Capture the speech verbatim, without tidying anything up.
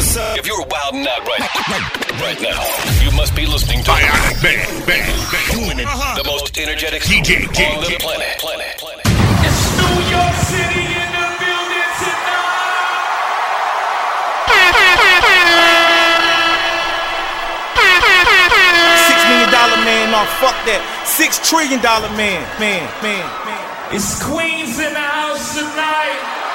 If you're wilding out right, right now, you must be listening to Bionic Bang, Bang, Bang. Doing it. the most energetic D J, on D J. the planet. planet, planet. It's New York City in the building tonight. Six million dollar man, no, fuck that. Six trillion dollar man, man, man, man. It's Queens in the house tonight.